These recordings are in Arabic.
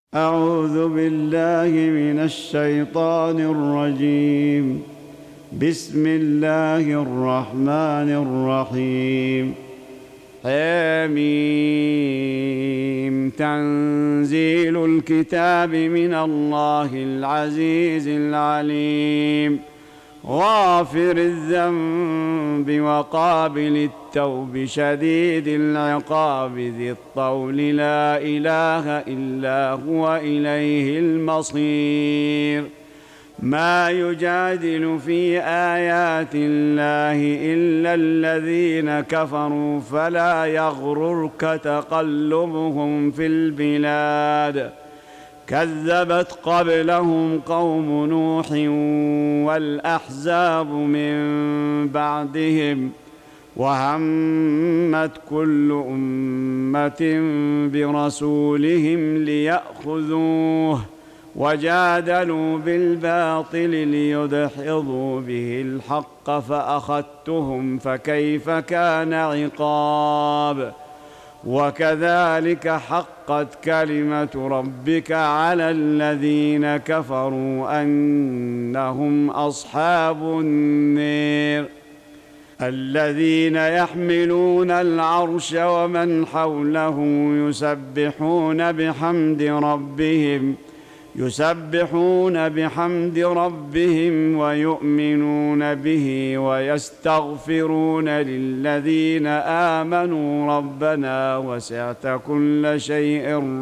أعوذ بالله من الشيطان الرجيم. بسم الله الرحمن الرحيم. حميم. تنزيل الكتاب من الله العزيز العليم، غافر الذنب وقابل التوب شديد العقاب ذي الطول لا إله إلا هو إليه المصير. ما يجادل في آيات الله إلا الذين كفروا فلا يغررك تقلبهم في البلاد. كذبت قبلهم قوم نوح والأحزاب من بعدهم، وهمت كل أمة برسولهم ليأخذوه، وجادلوا بالباطل ليدحضوا به الحق فأخذتهم فكيف كان عقاب. وكذلك حقت كلمة ربك على الذين كفروا أنهم أصحاب النار. الذين يحملون العرش ومن حوله يسبحون بحمد ربهم ويؤمنون به ويستغفرون للذين آمنوا ربنا وسعت كل شيء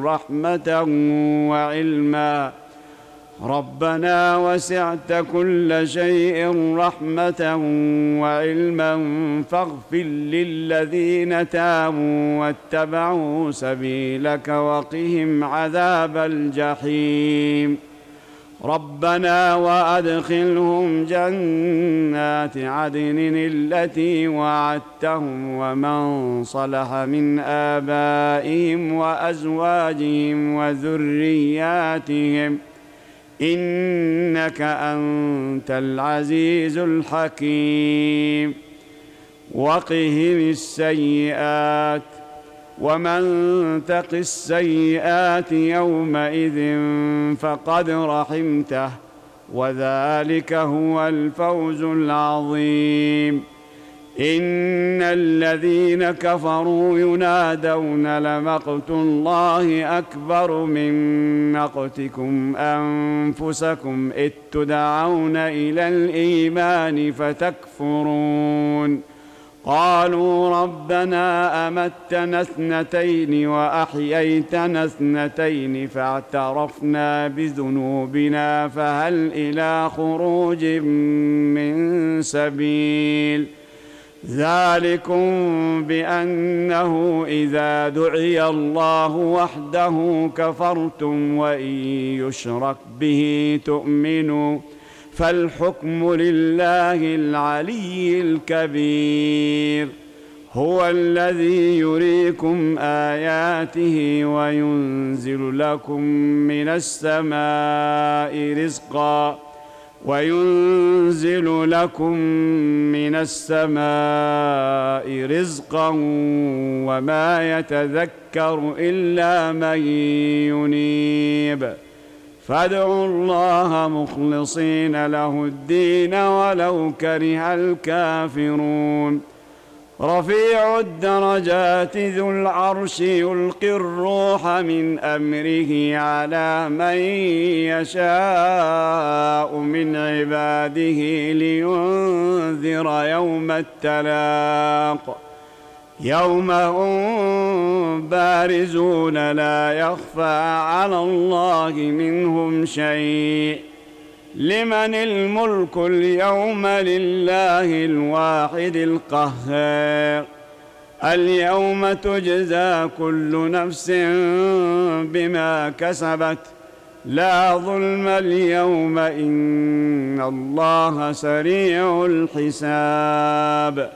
رحمة وعلما فاغفر للذين تابوا واتبعوا سبيلك وقهم عذاب الجحيم. ربنا وأدخلهم جنات عدن التي وعدتهم ومن صلح من آبائهم وأزواجهم وذرياتهم إنك أنت العزيز الحكيم. وقهم السيئات، ومن تق السيئات يومئذ فقد رحمته، وذلك هو الفوز العظيم. إن الذين كفروا ينادون لمقت الله أكبر من مقتكم أنفسكم إذ تدعون إلى الإيمان فتكفرون. قالوا ربنا أمتنا اثنتين وأحييتنا اثنتين فاعترفنا بذنوبنا فهل إلى خروج من سبيل. ذلكم بأنه إذا دعي الله وحده كفرتم وإن يشرك به تؤمنوا فالحكم لله العلي الكبير. هو الذي يريكم آياته وينزل لكم من السماء رزقا وما يتذكر إلا من ينيب. فادعوا الله مخلصين له الدين ولو كره الكافرون. رفيع الدرجات ذو العرش يلقي الروح من أمره على من يشاء من عباده لينذر يوم التلاق. يوم هم بارزون لا يخفى على الله منهم شيء. لمن الملك اليوم؟ لله الواحد القهار. اليوم تجزى كل نفس بما كسبت لا ظلم اليوم إن الله سريع الحساب.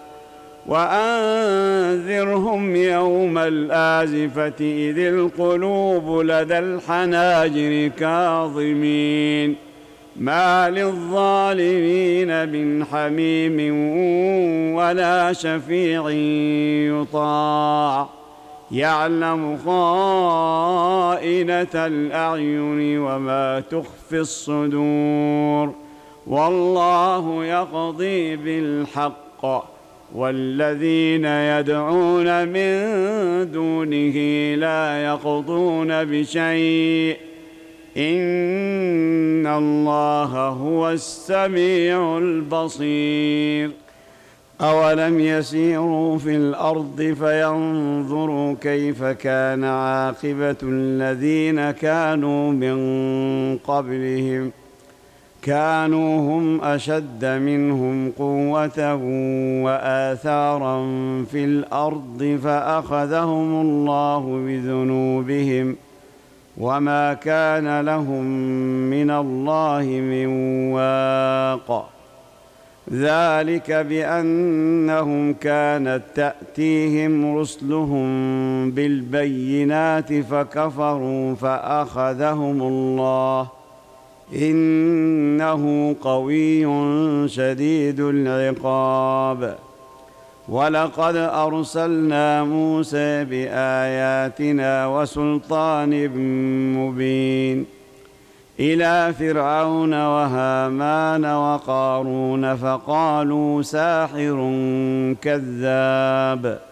وأنذرهم يوم الآزفة إذ القلوب لدى الحناجر كاظمين ما للظالمين من حميم ولا شفيع يطاع يعلم خائنة الأعين وما تخفي الصدور، والله يقضي بالحق، والذين يدعون من دونه لا يقضون بشيء، إن الله هو السميع البصير. أولم يسيروا في الأرض فينظروا كيف كان عاقبة الذين كانوا من قبلهم، كانوا هم أشد منهم قوة وآثارا في الأرض فأخذهم الله بذنوبهم وما كان لهم من الله من واق. ذلك بأنهم كانت تأتيهم رسلهم بالبينات فكفروا فأخذهم الله، إنه قوي شديد العقاب. ولقد أرسلنا موسى بآياتنا وسلطان مبين إلى فرعون وهامان وقارون فقالوا ساحر كذاب،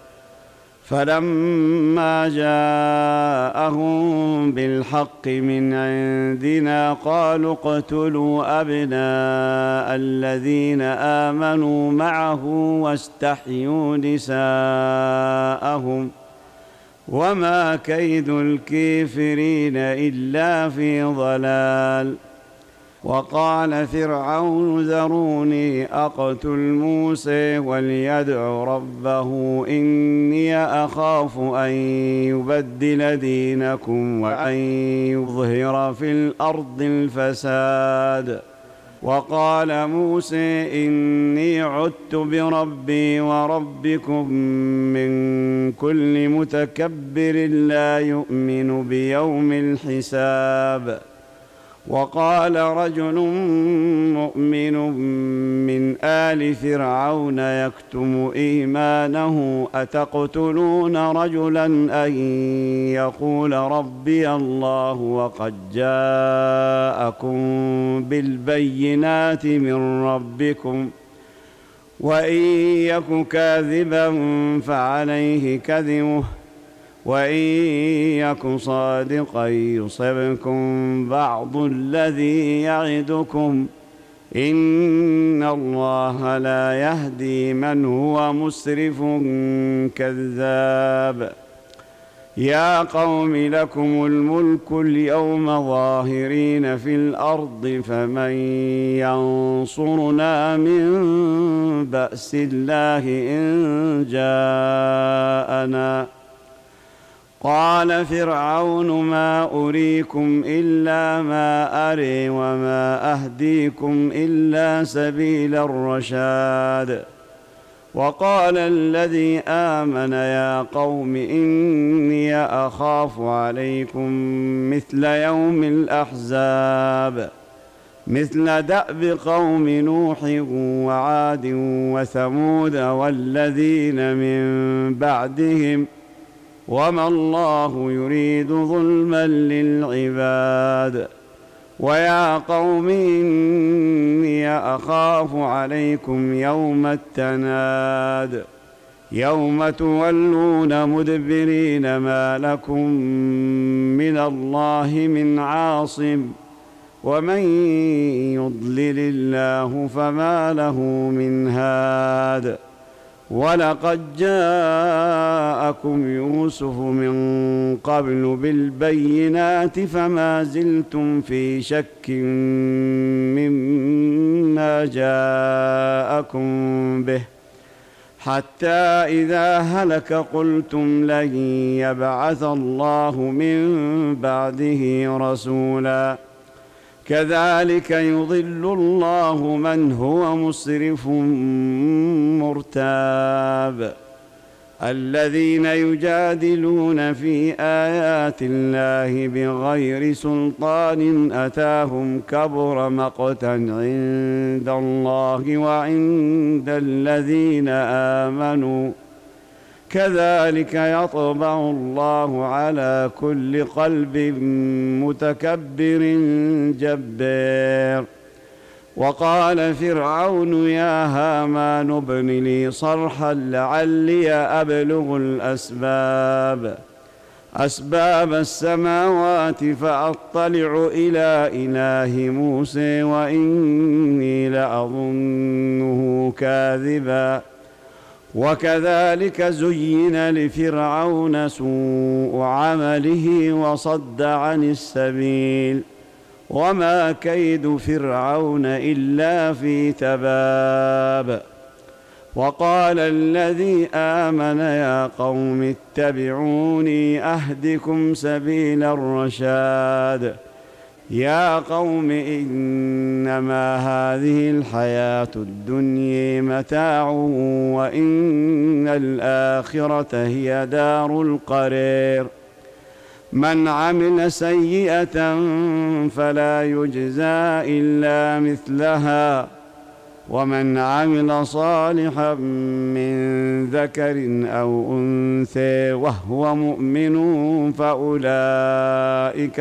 فلما جاءهم بالحق من عندنا قالوا اقتلوا أبناء الذين آمنوا معه واستحيوا نساءهم، وما كيد الكافرين إلا في ضلال. وقال فرعون ذروني أقتل موسى وليدع ربه إني أخاف أن يبدل دينكم وأن يظهر في الأرض الفساد. وقال موسى إني عدت بربي وربكم من كل متكبر لا يؤمن بيوم الحساب. وقال رجل مؤمن من آل فرعون يكتم إيمانه أتقتلون رجلا أن يقول ربي الله وقد جاءكم بالبينات من ربكم وإن يك كاذبا فعليه كذبه وإن يك صادقا يصبكم بعض الذي يعدكم إن الله لا يهدي من هو مسرف كذاب. يا قوم لكم الملك اليوم ظاهرين في الأرض فمن ينصرنا من بأس الله إن جاءنا. قال فرعون ما أريكم إلا ما أري وما أهديكم إلا سبيل الرشاد. وقال الذي آمن يا قوم إني أخاف عليكم مثل يوم الأحزاب مثل دأب قوم نوح وعاد وثمود والذين من بعدهم وما الله يريد ظلما للعباد. ويا قوم إني أخاف عليكم يوم التناد يوم تولون مدبرين ما لكم من الله من عاصم ومن يضلل الله فما له من هاد. ولقد جاءكم يوسف من قبل بالبينات فما زلتم في شك مما جاءكم به حتى إذا هلك قلتم لن يبعث الله من بعده رسولا كذلك يضل الله من هو مسرف مرتاب. الذين يجادلون في آيات الله بغير سلطان أتاهم كبر مقتا عند الله وعند الذين آمنوا كذلك يطبع الله على كل قلب متكبر جبار. وقال فرعون يا هامان ابن لي صرحا لعلي أبلغ أسباب السماوات فأطلع إلى إله موسى وإني لأظنه كاذبا. وكذلك زين لفرعون سوء عمله وصد عن السبيل وما كيد فرعون إلا في تباب. وقال الذي آمن يا قوم اتبعوني أهدكم سبيل الرشاد. يا قوم إنما هذه الحياة الدنيا متاع وإن الآخرة هي دار القرار. من عمل سيئة فلا يجزى إلا مثلها ومن عمل صالحا من ذكر أو أنثى وهو مؤمن فأولئك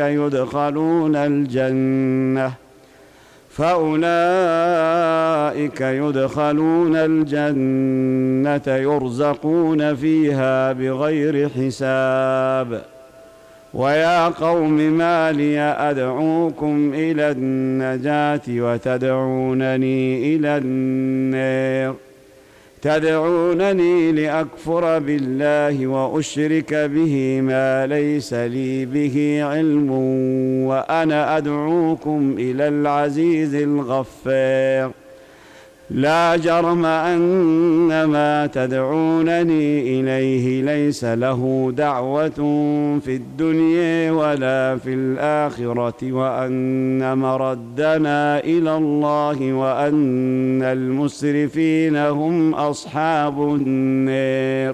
يدخلون الجنة يرزقون فيها بغير حساب. ويا قوم ما لي أدعوكم إلى النجاة وتدعونني إلى النار. تدعونني لأكفر بالله وأشرك به ما ليس لي به علم وأنا أدعوكم إلى العزيز الغفار. لا جرم أن ما تدعونني إليه ليس له دعوة في الدنيا ولا في الآخرة وأن مردنا إلى الله وأن المسرفين هم أصحاب النار.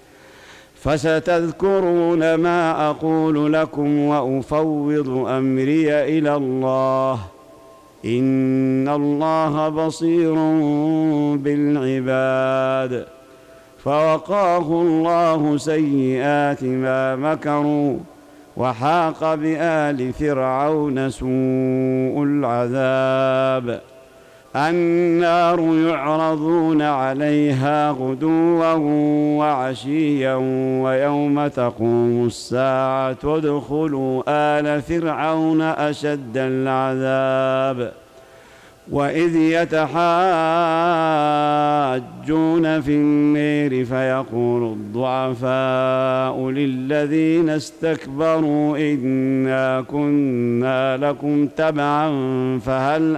فستذكرون ما أقول لكم وأفوض أمري إلى الله إن الله بصير بالعباد. فوقاه الله سيئات ما مكروا وحاق بآل فرعون سوء العذاب. النار يعرضون عليها غدوا وعشيا ويوم تقوم الساعة ادخلوا آل فرعون أشد العذاب. وإذ يتحاجون في النار فيقول الضعفاء للذين استكبروا إنا كنا لكم تبعا فهل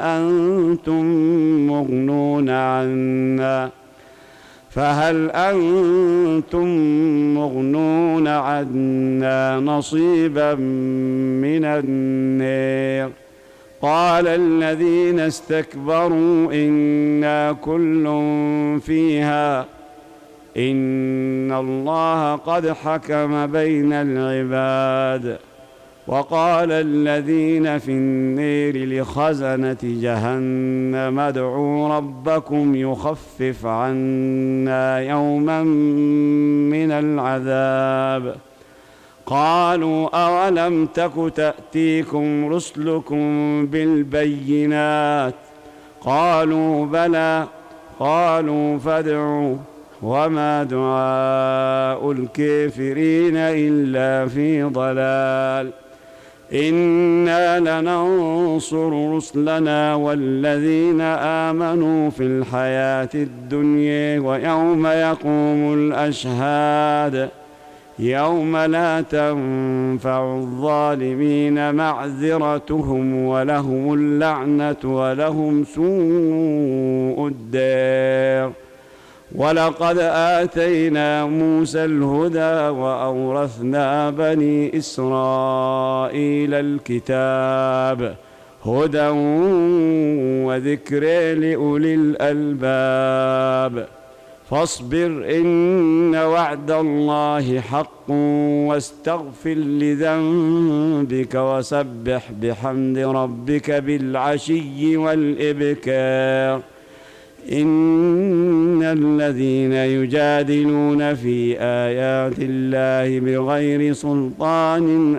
أنتم مغنون عنا نصيبا من النار. قال الذين استكبروا إنا كل فيها إن الله قد حكم بين العباد. وقال الذين في النار لخزنة جهنم ادعوا ربكم يخفف عنا يوما من العذاب. قالوا أولم تك تأتيكم رسلكم بالبينات قالوا بلى قالوا فادعوا وما دعاء الكافرين إلا في ضلال. إنا لننصر رسلنا والذين آمنوا في الحياة الدنيا ويوم يقوم الأشهاد يوم لا تنفع الظالمين معذرتهم ولهم اللعنة ولهم سوء الدار. ولقد آتينا موسى الهدى وأورثنا بني إسرائيل الكتاب هدى وذكر لأولي الألباب. فاصبر إن وعد الله حق واستغفر لذنبك وسبح بحمد ربك بالعشي والإبكار. إن الذين يجادلون في آيات الله بغير سلطان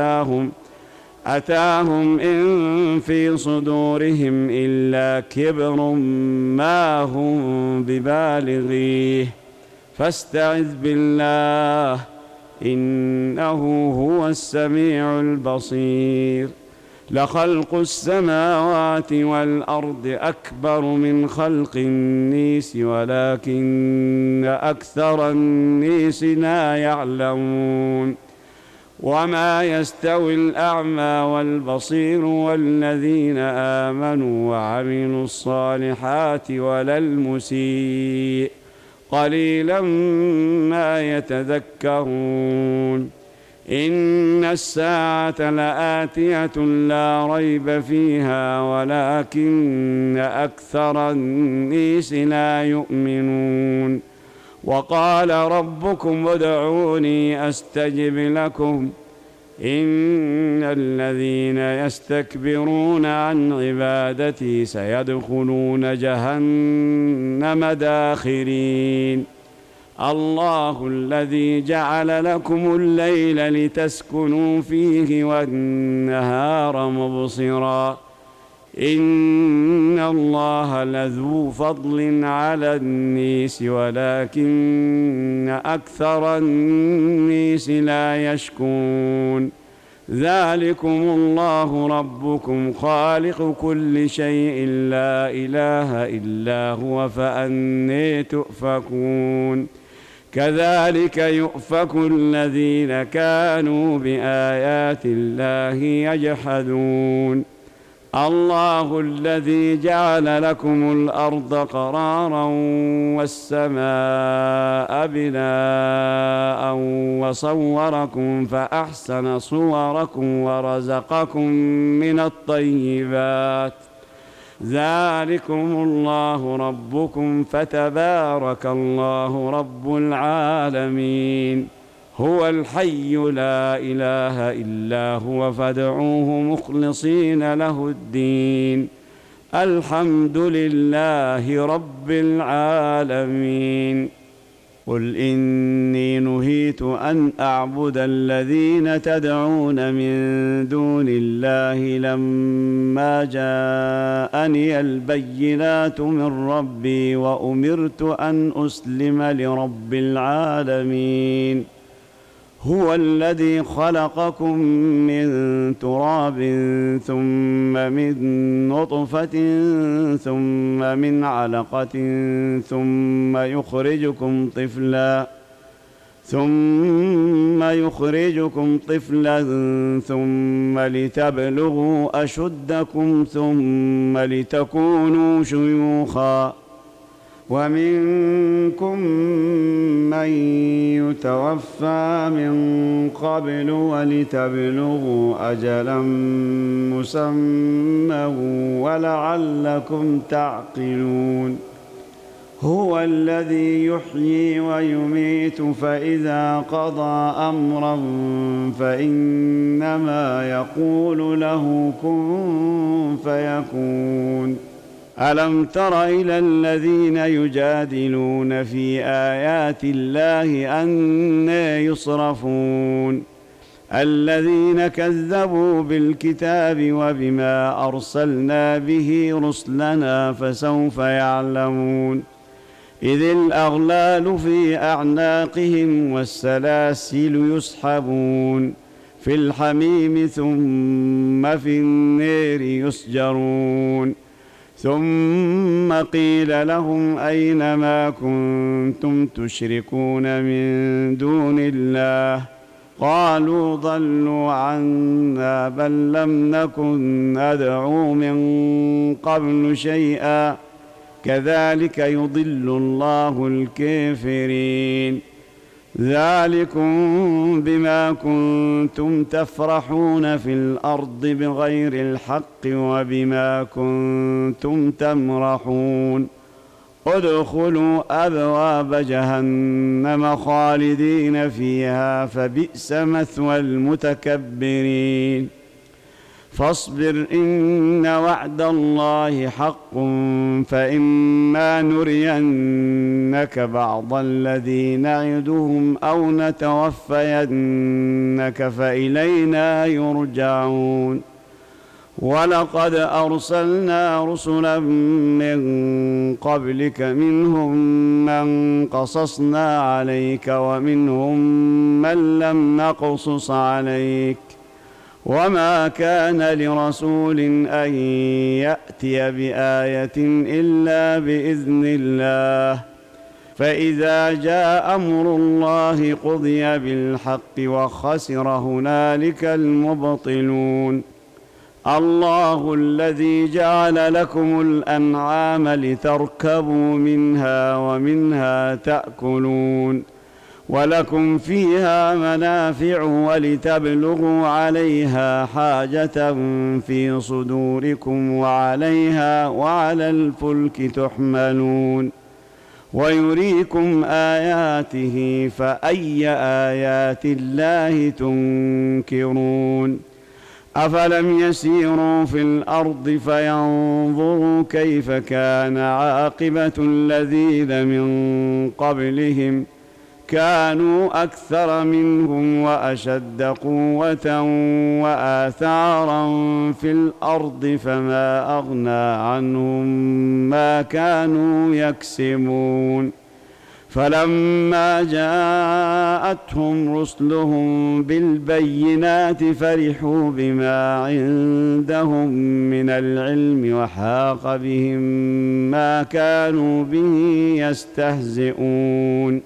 أتاهم إن في صدورهم إلا كبر ما هم ببالغيه فاستعذ بالله إنه هو السميع البصير. لخلق السماوات والأرض أكبر من خلق الناس ولكن أكثر الناس لا يعلمون. وما يستوي الأعمى والبصير والذين آمنوا وعملوا الصالحات ولا المسيء قليلا ما يتذكرون. إن الساعة لآتية لا ريب فيها ولكن أكثر الناس لا يؤمنون. وقال ربكم ادعوني أستجب لكم إن الذين يستكبرون عن عبادتي سيدخلون جهنم داخرين. الله الذي جعل لكم الليل لتسكنوا فيه والنهار مبصرا إن الله لذو فضل على الناس ولكن أكثر الناس لا يشكرون. ذلكم الله ربكم خالق كل شيء لا إله إلا هو فأني تؤفكون. كذلك يؤفك الذين كانوا بآيات الله يجحدون. الله الذي جعل لكم الأرض قرارا والسماء بناء وصوركم فأحسن صوركم ورزقكم من الطيبات ذلكم الله ربكم فتبارك الله رب العالمين. هو الحي لا إله إلا هو فادعوه مخلصين له الدين الحمد لله رب العالمين. قل إني نهيت أن أعبد الذين تدعون من دون الله لما جاءني البينات من ربي وأمرت أن أسلم لرب العالمين. هو الذي خلقكم من تراب ثم من نطفة ثم من علقة ثم يخرجكم طفلا ثم لتبلغوا أشدكم ثم لتكونوا شيوخا ومنكم من يتوفى من قبل ولتبلغوا أجلا مسمى ولعلكم تعقلون. هو الذي يحيي ويميت فإذا قضى أمرا فإنما يقول له كن فيكون. ألم تر إلى الذين يجادلون في آيات الله أنى يصرفون الذين كذبوا بالكتاب وبما أرسلنا به رسلنا فسوف يعلمون. إذ الأغلال في أعناقهم والسلاسل يسحبون في الحميم ثم في النار يسجرون. ثم قيل لهم أين ما كنتم تشركون من دون الله قالوا ضلوا عنا بل لم نكن ندعو من قبل شيئا كذلك يضل الله الكافرين. ذلكم بما كنتم تفرحون في الأرض بغير الحق وبما كنتم تمرحون. ادخلوا أبواب جهنم خالدين فيها فبئس مثوى المتكبرين. فاصبر إن وعد الله حق فإما نرينك بعض الذي نعدهم أو نتوفينك فإلينا يرجعون ولقد أرسلنا رسلا من قبلك منهم من قصصنا عليك ومنهم من لم نقصص عليك وما كان لرسول أن يأتي بآية إلا بإذن الله فإذا جاء أمر الله قضي بالحق وخسر هنالك المبطلون الله الذي جعل لكم الأنعام لتركبوا منها ومنها تأكلون ولكم فيها منافع ولتبلغوا عليها حاجة في صدوركم وعليها وعلى الفلك تحملون ويريكم آياته فأي آيات الله تنكرون أفلم يسيروا في الأرض فينظروا كيف كان عاقبة الذين من قبلهم كانوا أكثر منهم وأشد قوة وآثارا في الأرض فما أغنى عنهم ما كانوا يكسبون فلما جاءتهم رسلهم بالبينات فرحوا بما عندهم من العلم وحاق بهم ما كانوا به يستهزئون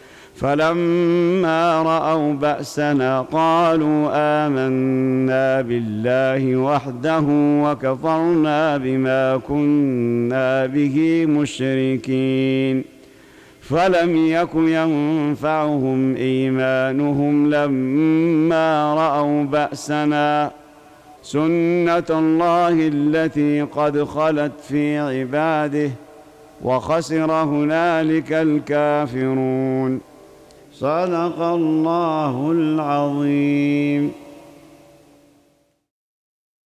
فلما رأوا بأسنا قالوا آمنا بالله وحده وكفرنا بما كنا به مشركين فلم يك ينفعهم إيمانهم لما رأوا بأسنا سنة الله التي قد خلت في عباده وخسر هنالك الكافرون صدق الله العظيم.